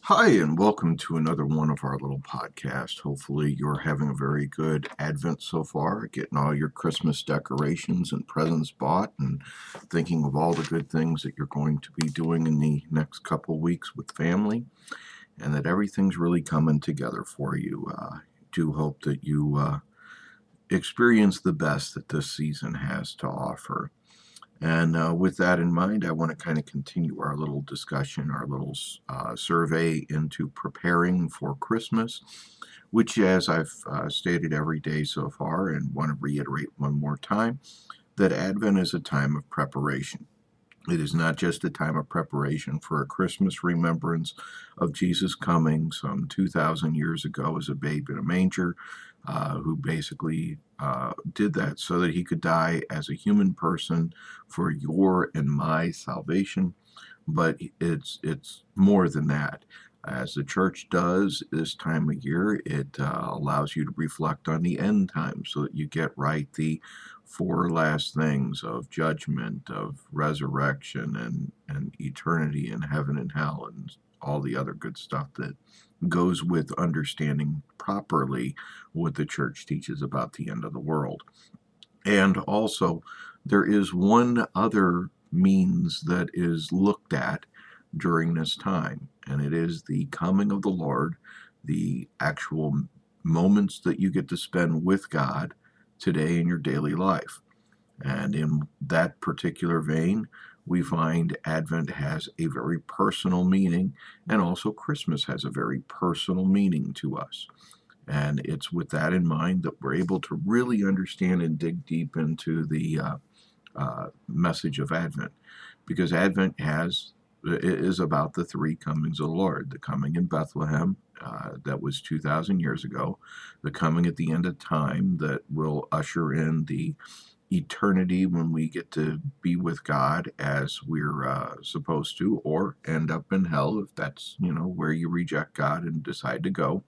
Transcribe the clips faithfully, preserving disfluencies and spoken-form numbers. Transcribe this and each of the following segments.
Hi, and welcome to another one of our little podcasts. Hopefully, you're having a very good Advent so far, getting all your Christmas decorations and presents bought, and thinking of all the good things that you're going to be doing in the next couple weeks with family, and that everything's really coming together for you. Uh, I do hope that you uh, experience the best that this season has to offer. And uh, with that in mind, I want to kind of continue our little discussion, our little uh, survey into preparing for Christmas, which, as I've uh, stated every day so far, and want to reiterate one more time, that Advent is a time of preparation. It is not just a time of preparation for a Christmas remembrance of Jesus coming some two thousand years ago as a babe in a manger, uh, who basically uh, did that so that he could die as a human person for your and my salvation. But it's it's more than that. As the church does this time of year, it uh, allows you to reflect on the end times so that you get right the four last things of judgment, of resurrection, and, and eternity in heaven and hell, and all the other good stuff that goes with understanding properly what the church teaches about the end of the world. And also, there is one other means that is looked at during this time, and it is the coming of the Lord, the actual moments that you get to spend with God today in your daily life. And in that particular vein, we find Advent has a very personal meaning, and also Christmas has a very personal meaning to us. And it's with that in mind that we're able to really understand and dig deep into the uh, uh, message of Advent, because Advent has it is about the three comings of the Lord: the coming in Bethlehem, uh, that was two thousand years ago; the coming at the end of time, that will usher in the eternity when we get to be with God as we're uh, supposed to, or end up in hell if that's you know where you reject God and decide to go.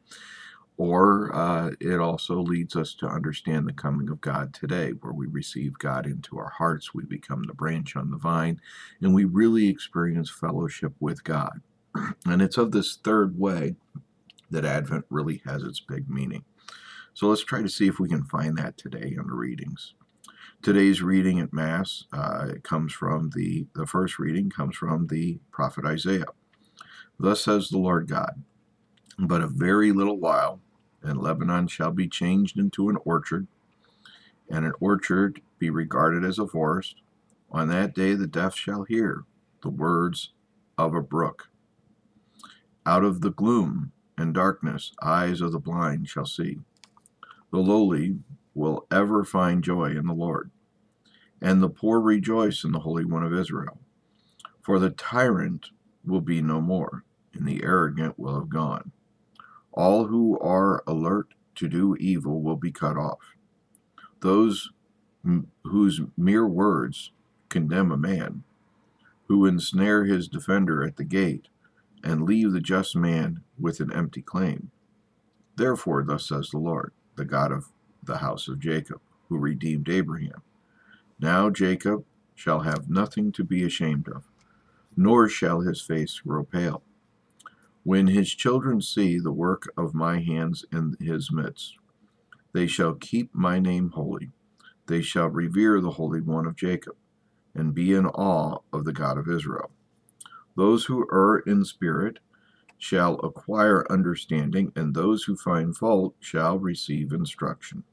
Or uh, it also leads us to understand the coming of God today, where we receive God into our hearts, we become the branch on the vine, and we really experience fellowship with God. And it's of this third way that Advent really has its big meaning. So let's try to see if we can find that today in the readings. Today's reading at Mass uh, comes from the, the first reading comes from the prophet Isaiah. Thus says the Lord God, but a very little while, and Lebanon shall be changed into an orchard, and an orchard be regarded as a forest. On that day the deaf shall hear the words of a brook. Out of the gloom and darkness eyes of the blind shall see. The lowly will ever find joy in the Lord, and the poor rejoice in the Holy One of Israel. For the tyrant will be no more, and the arrogant will have gone. All who are alert to do evil will be cut off. Those m- whose mere words condemn a man, who ensnare his defender at the gate, and leave the just man with an empty claim. Therefore, thus says the Lord, the God of the house of Jacob, who redeemed Abraham. Now Jacob shall have nothing to be ashamed of, nor shall his face grow pale. When his children see the work of my hands in his midst, they shall keep my name holy. They shall revere the Holy One of Jacob, and be in awe of the God of Israel. Those who err in spirit shall acquire understanding, and those who find fault shall receive instruction.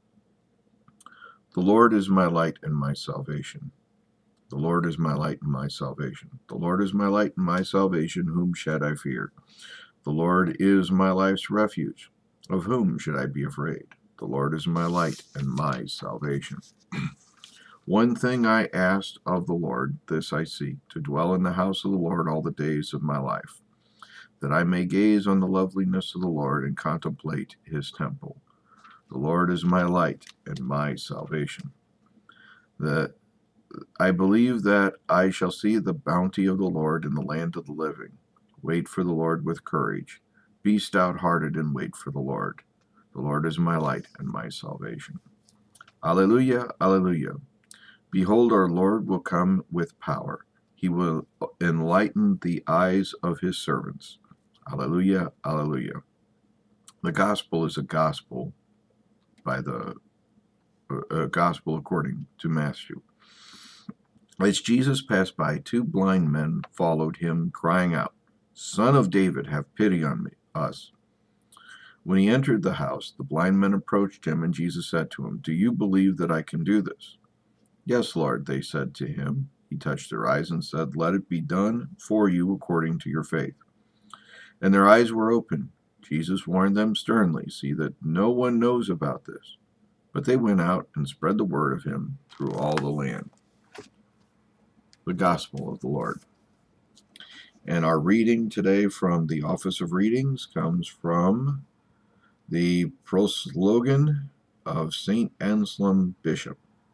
The Lord is my light and my salvation. The Lord is my light and my salvation. The Lord is my light and my salvation. Whom should I fear? The Lord is my life's refuge. Of whom should I be afraid? The Lord is my light and my salvation. One thing I asked of the Lord, this I seek, to dwell in the house of the Lord all the days of my life, that I may gaze on the loveliness of the Lord and contemplate his temple. The Lord is my light and my salvation. That I believe that I shall see the bounty of the Lord in the land of the living. Wait for the Lord with courage. Be stout-hearted and wait for the Lord. The Lord is my light and my salvation. Alleluia, alleluia. Behold, our Lord will come with power. He will enlighten the eyes of his servants. Alleluia, alleluia. The gospel is a gospel by the uh, gospel according to Matthew. As Jesus passed by, two blind men followed him, crying out, "Son of David, have pity on me, us." When he entered the house, the blind men approached him, and Jesus said to him, "Do you believe that I can do this?" "Yes, Lord," they said to him. He touched their eyes and said, "Let it be done for you according to your faith." And their eyes were opened. Jesus warned them sternly, "See that no one knows about this." But they went out and spread the word of him through all the land. The Gospel of the Lord. And our reading today from the Office of Readings comes from the Proslogan of Saint Anselm Bishop.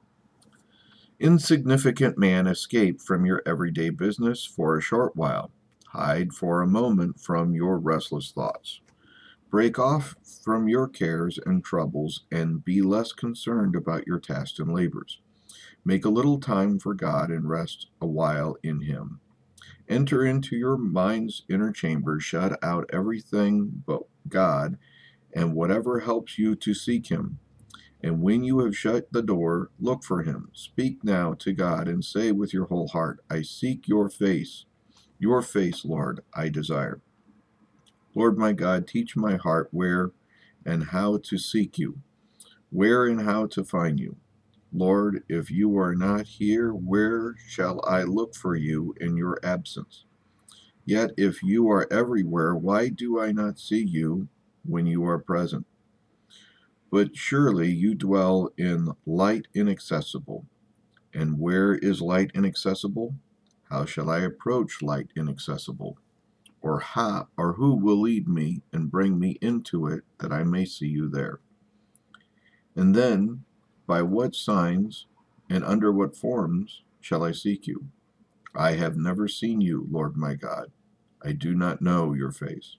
Insignificant man, escape from your everyday business for a short while. Hide for a moment from your restless thoughts. Break off from your cares and troubles and be less concerned about your tasks and labors. Make a little time for God and rest a while in Him. Enter into your mind's inner chamber, shut out everything but God and whatever helps you to seek Him. And when you have shut the door, look for Him. Speak now to God and say with your whole heart, "I seek your face. Your face, Lord, I desire." Lord my God, teach my heart where and how to seek you, where and how to find you. Lord, if you are not here, where shall I look for you in your absence? Yet if you are everywhere, why do I not see you when you are present? But surely you dwell in light inaccessible. And where is light inaccessible? How shall I approach light inaccessible? Or how, or who will lead me and bring me into it that I may see you there? And then, by what signs and under what forms shall I seek you? I have never seen you, Lord my God. I do not know your face.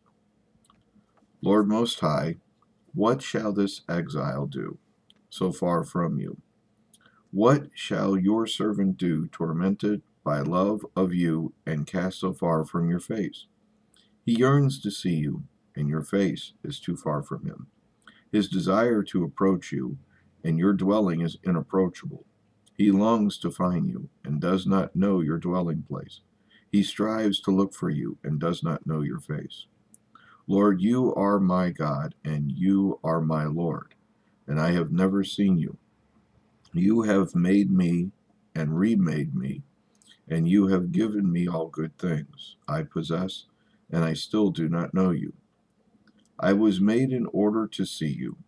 Lord Most High, what shall this exile do, so far from you? What shall your servant do, tormented by love of you and cast so far from your face? He yearns to see you, and your face is too far from him. His desire to approach you, and your dwelling is inapproachable. He longs to find you, and does not know your dwelling place. He strives to look for you, and does not know your face. Lord, you are my God, and you are my Lord, and I have never seen you. You have made me and remade me, and you have given me all good things I possess, and I still do not know you. I was made in order to see you,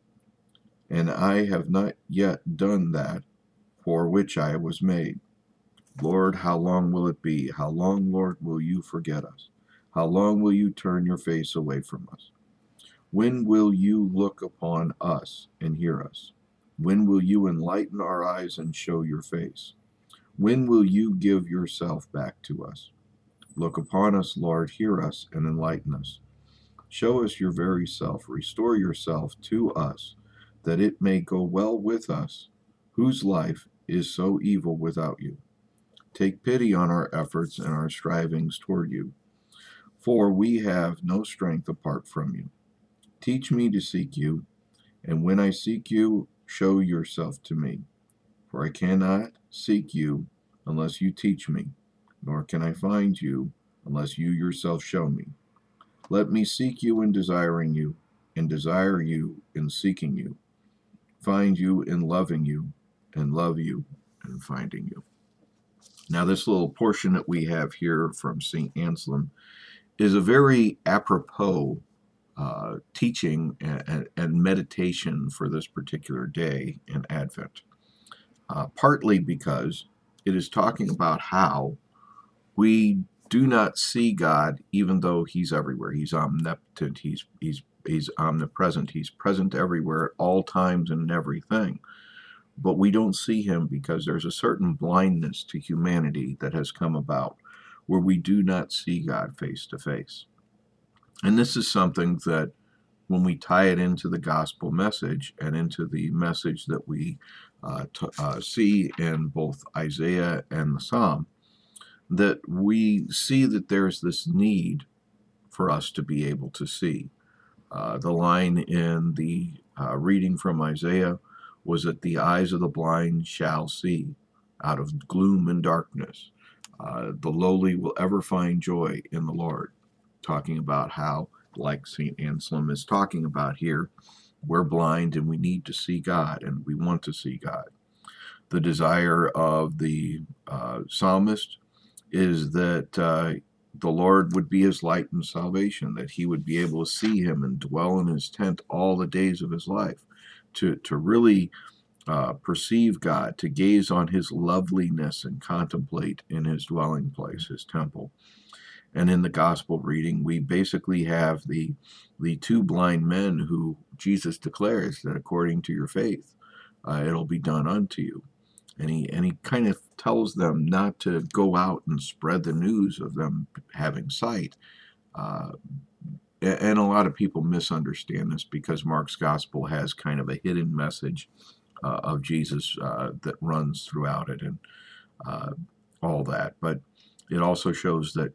and I have not yet done that for which I was made. Lord, how long will it be? How long, Lord, will you forget us? How long will you turn your face away from us? When will you look upon us and hear us? When will you enlighten our eyes and show your face? When will you give yourself back to us? Look upon us, Lord, hear us, and enlighten us. Show us your very self. Restore yourself to us, that it may go well with us, whose life is so evil without you. Take pity on our efforts and our strivings toward you, for we have no strength apart from you. Teach me to seek you, and when I seek you, show yourself to me. For I cannot seek you unless you teach me, nor can I find you unless you yourself show me. Let me seek you in desiring you, and desire you in seeking you, find you in loving you, and love you in finding you. Now, this little portion that we have here from Saint Anselm is a very apropos uh, teaching and, and meditation for this particular day in Advent, uh, partly because it is talking about how we do not see God, even though He's everywhere. He's omnipotent. He's He's He's omnipresent. He's present everywhere at all times and in everything. But we don't see Him because there's a certain blindness to humanity that has come about, where we do not see God face to face. And this is something that, when we tie it into the gospel message and into the message that we uh, t- uh, see in both Isaiah and the Psalm, that we see that there's this need for us to be able to see. Uh, the line in the uh, reading from Isaiah was that the eyes of the blind shall see out of gloom and darkness. Uh, the lowly will ever find joy in the Lord. Talking about how, like Saint Anselm is talking about here, we're blind and we need to see God and we want to see God. The desire of the uh, psalmist is that uh, the Lord would be his light and salvation, that he would be able to see him and dwell in his tent all the days of his life, to, to really uh, perceive God, to gaze on his loveliness and contemplate in his dwelling place, his temple. And in the gospel reading, we basically have the the two blind men who Jesus declares that according to your faith, uh, it'll be done unto you. And he, and he kind of tells them not to go out and spread the news of them having sight. Uh, and a lot of people misunderstand this because Mark's gospel has kind of a hidden message uh, of Jesus uh, that runs throughout it and uh, all that. But it also shows that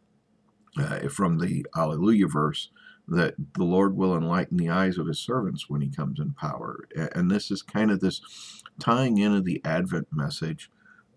uh, from the Alleluia verse, that the Lord will enlighten the eyes of his servants when he comes in power. And this is kind of this tying into the Advent message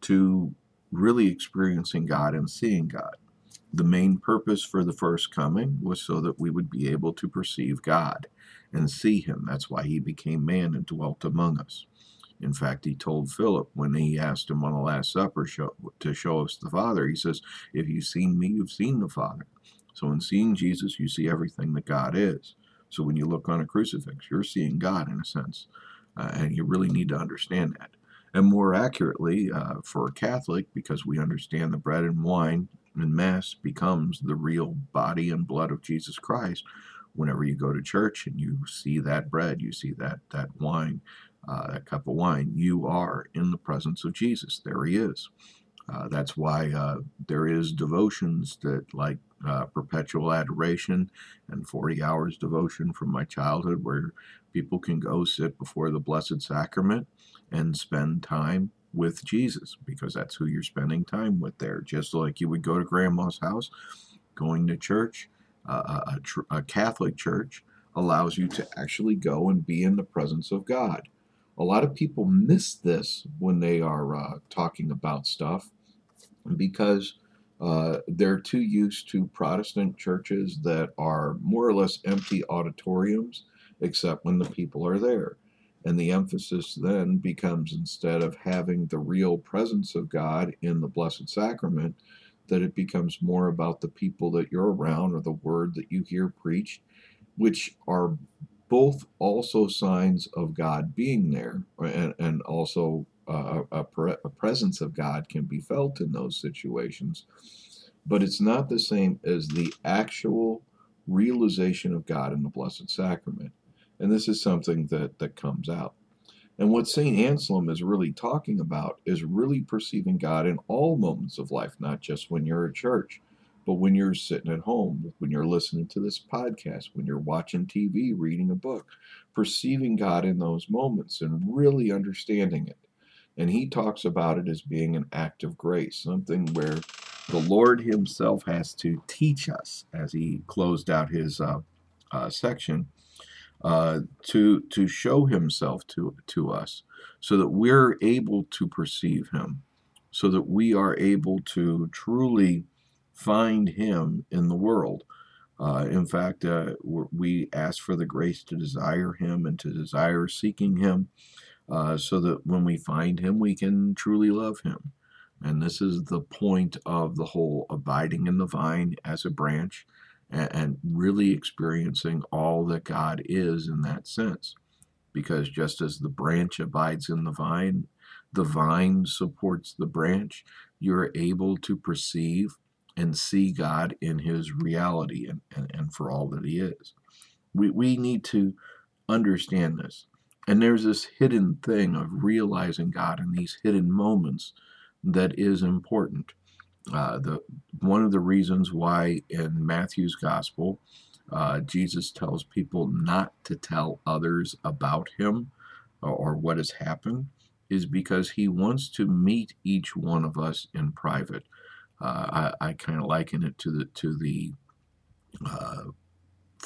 to really experiencing God and seeing God. The main purpose for the first coming was so that we would be able to perceive God and see him. That's why he became man and dwelt among us. In fact, he told Philip when he asked him on the Last Supper show, to show us the Father, he says, if you've seen me, you've seen the Father. So in seeing Jesus, you see everything that God is. So when you look on a crucifix, you're seeing God in a sense. Uh, and you really need to understand that. And more accurately, uh, for a Catholic, because we understand the bread and wine in Mass becomes the real body and blood of Jesus Christ. Whenever you go to church and you see that bread, you see that that wine, uh, that cup of wine, you are in the presence of Jesus. There he is. Uh, that's why uh, there is devotions that like uh, perpetual adoration and forty hours devotion from my childhood where people can go sit before the Blessed Sacrament and spend time with Jesus because that's who you're spending time with there. Just like you would go to grandma's house, going to church, uh, a, tr- a Catholic church allows you to actually go and be in the presence of God. A lot of people miss this when they are uh, talking about stuff because uh, they're too used to Protestant churches that are more or less empty auditoriums, except when the people are there. And the emphasis then becomes, instead of having the real presence of God in the Blessed Sacrament, that it becomes more about the people that you're around or the word that you hear preached, which are both also signs of God being there, and, and also uh, a, pre- a presence of God can be felt in those situations. But it's not the same as the actual realization of God in the Blessed Sacrament. And this is something that, that comes out. And what Saint Anselm is really talking about is really perceiving God in all moments of life, not just when you're at church, but when you're sitting at home, when you're listening to this podcast, when you're watching T V, reading a book, perceiving God in those moments and really understanding it. And he talks about it as being an act of grace, something where the Lord himself has to teach us, as he closed out his uh, uh, section, uh, to to show himself to to us, so that we're able to perceive him, so that we are able to truly find him in the world. Uh, in fact, uh, we ask for the grace to desire him and to desire seeking him, uh, so that when we find him, we can truly love him. And this is the point of the whole abiding in the vine as a branch and, and really experiencing all that God is in that sense. Because just as the branch abides in the vine, the vine supports the branch, you're able to perceive and see God in his reality and, and, and for all that he is. We, we need to understand this. And there's this hidden thing of realizing God in these hidden moments that is important. Uh, the one of the reasons why in Matthew's gospel, uh, Jesus tells people not to tell others about him or, or what has happened is because he wants to meet each one of us in private. Uh, I, I kind of liken it to the to the uh,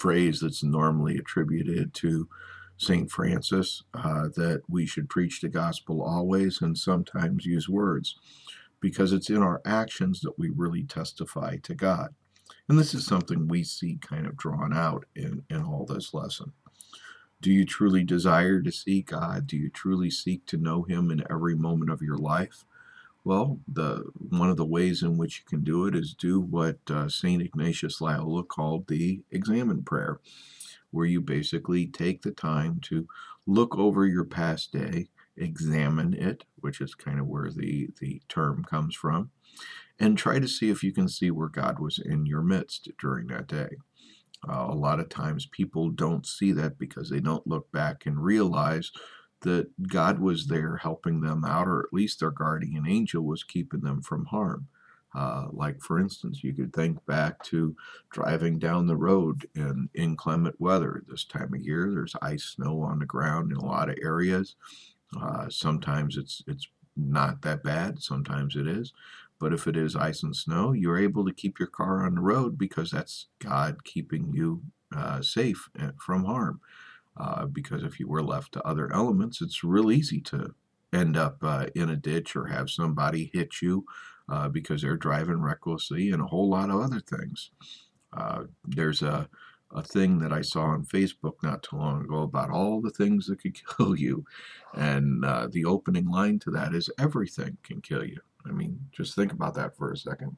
phrase that's normally attributed to Saint Francis, uh, that we should preach the gospel always and sometimes use words, because it's in our actions that we really testify to God. And this is something we see kind of drawn out in, in all this lesson. Do you truly desire to see God? Do you truly seek to know him in every moment of your life? Well, the one of the ways in which you can do it is do what uh, Saint Ignatius Loyola called the examen prayer, where you basically take the time to look over your past day, examine it, which is kind of where the, the term comes from, and try to see if you can see where God was in your midst during that day. Uh, a lot of times people don't see that because they don't look back and realize that God was there helping them out, or at least their guardian angel was keeping them from harm. Uh, like, for instance, you could think back to driving down the road in inclement weather. This time of year, there's ice, snow on the ground in a lot of areas. Uh, sometimes it's it's not that bad. Sometimes it is. But if it is ice and snow, you're able to keep your car on the road because that's God keeping you uh, safe from harm. Uh, because if you were left to other elements, it's real easy to end up uh, in a ditch or have somebody hit you uh, because they're driving recklessly, and a whole lot of other things. Uh, there's a, a thing that I saw on Facebook not too long ago about all the things that could kill you. And uh, the opening line to that is everything can kill you. I mean, just think about that for a second.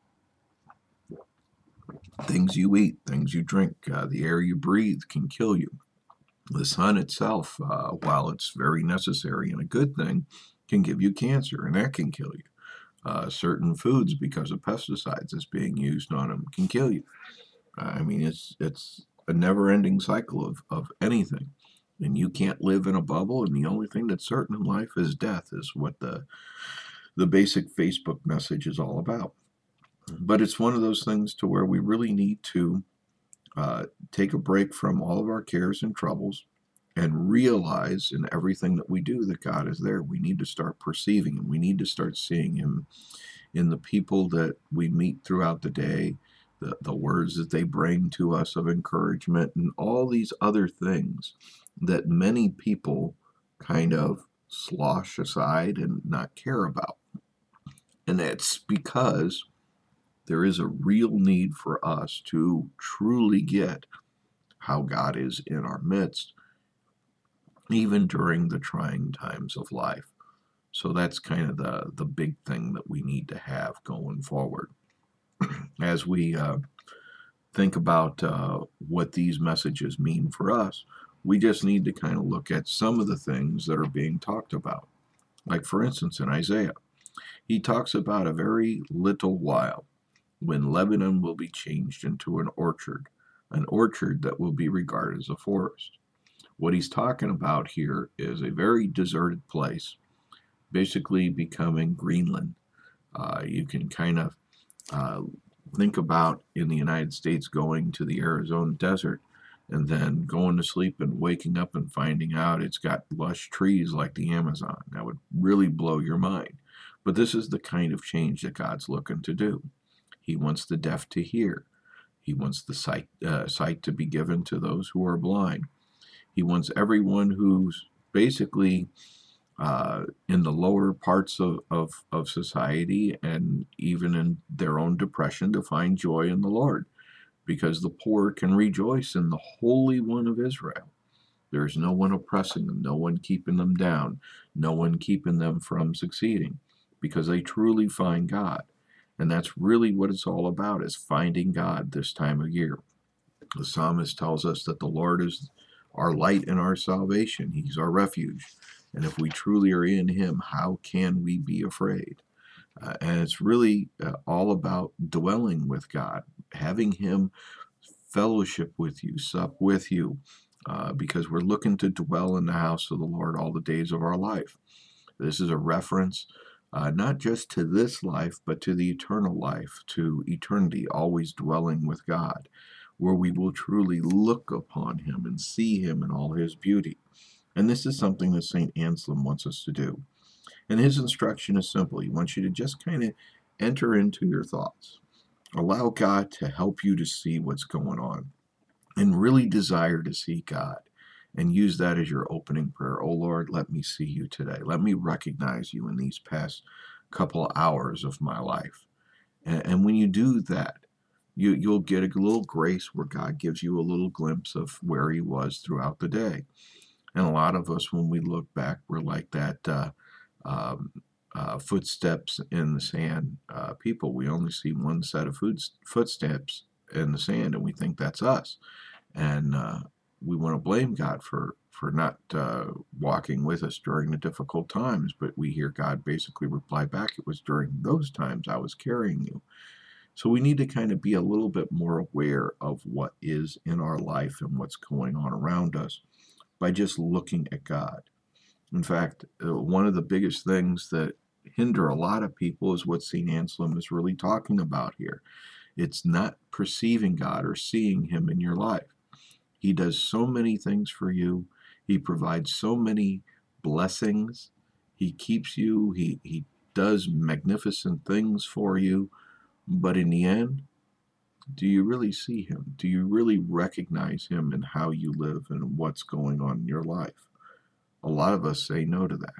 Things you eat, things you drink, uh, the air you breathe can kill you. The sun itself, uh, while it's very necessary and a good thing, can give you cancer, and that can kill you. Uh, certain foods, because of pesticides that's being used on them, can kill you. Uh, I mean, it's it's a never-ending cycle of, of anything. And you can't live in a bubble, and the only thing that's certain in life is death, is what the the basic Facebook message is all about. But it's one of those things to where we really need to uh, take a break from all of our cares and troubles and realize in everything that we do that God is there. We need to start perceiving him. We need to start seeing him in the people that we meet throughout the day, the, the words that they bring to us of encouragement, and all these other things that many people kind of slosh aside and not care about. And that's because there is a real need for us to truly get how God is in our midst, even during the trying times of life. So that's kind of the, the big thing that we need to have going forward. As we uh, think about uh, what these messages mean for us, we just need to kind of look at some of the things that are being talked about. Like, for instance, in Isaiah, he talks about a very little while when Lebanon will be changed into an orchard, an orchard that will be regarded as a forest. What he's talking about here is a very deserted place, basically becoming Greenland. Uh, you can kind of uh, think about in the United States going to the Arizona desert and then going to sleep and waking up and finding out it's got lush trees like the Amazon. That would really blow your mind. But this is the kind of change that God's looking to do. He wants the deaf to hear. He wants the sight, uh, sight to be given to those who are blind. He wants everyone who's basically uh, in the lower parts of, of, of society and even in their own depression to find joy in the Lord, because the poor can rejoice in the Holy One of Israel. There's no one oppressing them, no one keeping them down, no one keeping them from succeeding, because they truly find God. And that's really what it's all about, is finding God this time of year. The psalmist tells us that the Lord is our light and our salvation. He's our refuge. And if we truly are in him, how can we be afraid? Uh, and it's really uh, all about dwelling with God, having him fellowship with you, sup with you, uh, because we're looking to dwell in the house of the Lord all the days of our life. This is a reference uh, not just to this life, but to the eternal life, to eternity, always dwelling with God, where we will truly look upon him and see him in all his beauty. And this is something that Saint Anselm wants us to do. And his instruction is simple. He wants you to just kind of enter into your thoughts. Allow God to help you to see what's going on. And and really desire to see God, and use that as your opening prayer. Oh Lord, let me see you today. Let me recognize you in these past couple of hours of my life. And, and when you do that, you, you'll get a little grace where God gives you a little glimpse of where he was throughout the day. And a lot of us, when we look back, we're like that uh, um, uh, footsteps in the sand uh, people. We only see one set of foot, footsteps in the sand, and we think that's us. And uh, we want to blame God for for not uh, walking with us during the difficult times. But we hear God basically reply back, it was during those times I was carrying you. So we need to kind of be a little bit more aware of what is in our life and what's going on around us by just looking at God. In fact, uh, one of the biggest things that hinder a lot of people is what Saint Anselm is really talking about here. It's not perceiving God or seeing him in your life. He does so many things for you. He provides so many blessings. He keeps you. He, he does magnificent things for you. But in the end, do you really see him? Do you really recognize him in how you live and what's going on in your life? A lot of us say no to that.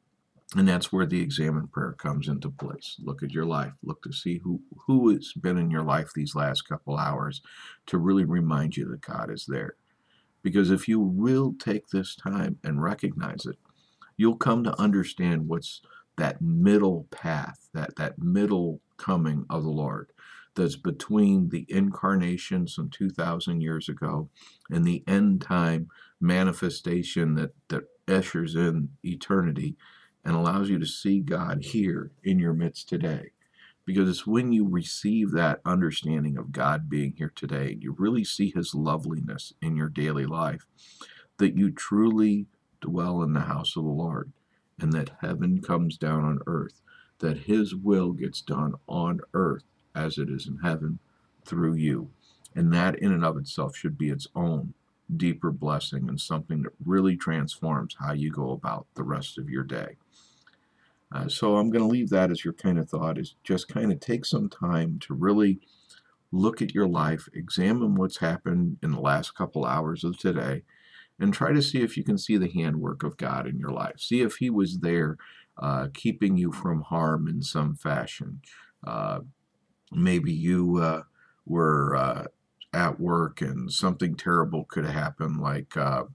And that's where the examine prayer comes into place. Look at your life. Look to see who, who has been in your life these last couple hours to really remind you that God is there. Because if you will take this time and recognize it, you'll come to understand what's that middle path, that, that middle coming of the Lord that's between the incarnation some two thousand years ago and the end time manifestation that, that ushers in eternity and allows you to see God here in your midst today. Because it's when you receive that understanding of God being here today, and you really see his loveliness in your daily life, that you truly dwell in the house of the Lord, and that heaven comes down on earth, that his will gets done on earth as it is in heaven through you. And that in and of itself should be its own deeper blessing and something that really transforms how you go about the rest of your day. Uh, so I'm going to leave that as your kind of thought, is just kind of take some time to really look at your life, examine what's happened in the last couple hours of today, and try to see if you can see the handwork of God in your life. See if he was there uh, keeping you from harm in some fashion. Uh, maybe you uh, were uh, at work and something terrible could have happened, like uh,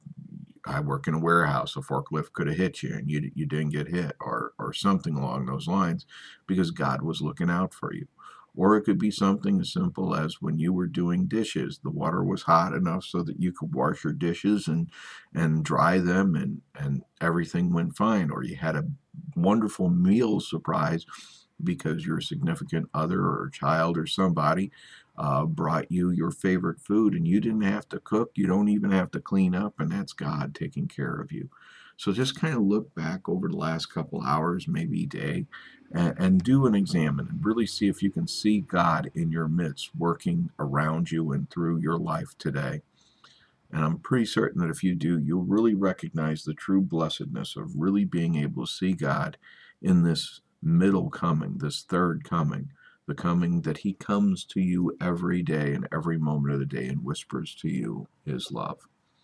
I work in a warehouse, a forklift could have hit you and you, you didn't get hit, or, or something along those lines, because God was looking out for you. Or it could be something as simple as when you were doing dishes, the water was hot enough so that you could wash your dishes and and dry them, and, and everything went fine. Or you had a wonderful meal surprise because your significant other or child or somebody uh, brought you your favorite food, and you didn't have to cook. You don't even have to clean up, and that's God taking care of you. So just kind of look back over the last couple hours, maybe day, and, and do an examine and really see if you can see God in your midst working around you and through your life today. And I'm pretty certain that if you do, you'll really recognize the true blessedness of really being able to see God in this middle coming, this third coming, the coming that he comes to you every day and every moment of the day and whispers to you his love.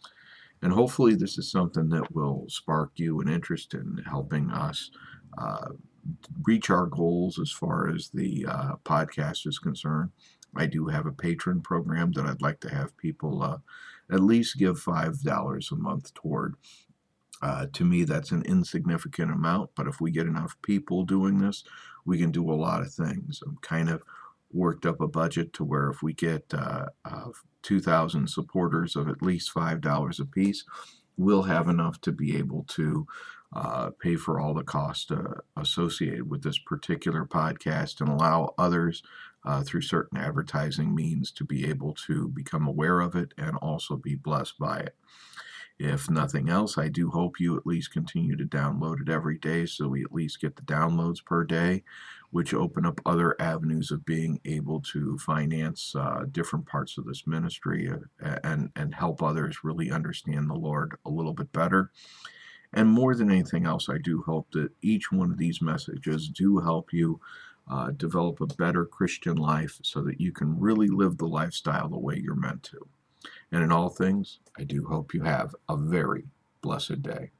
And hopefully this is something that will spark you an interest in helping us uh, reach our goals as far as the uh, podcast is concerned. I do have a patron program that I'd like to have people uh, at least give five dollars a month toward. Uh, to me, that's an insignificant amount, but if we get enough people doing this, we can do a lot of things. I'm kind of worked up a budget to where if we get uh, uh, two thousand supporters of at least five dollars a piece, we'll have enough to be able to uh, pay for all the cost uh, associated with this particular podcast and allow others uh, through certain advertising means to be able to become aware of it and also be blessed by it. If nothing else, I do hope you at least continue to download it every day so we at least get the downloads per day, which open up other avenues of being able to finance uh, different parts of this ministry uh, and, and help others really understand the Lord a little bit better. And more than anything else, I do hope that each one of these messages do help you uh, develop a better Christian life so that you can really live the lifestyle the way you're meant to. And in all things, I do hope you have a very blessed day.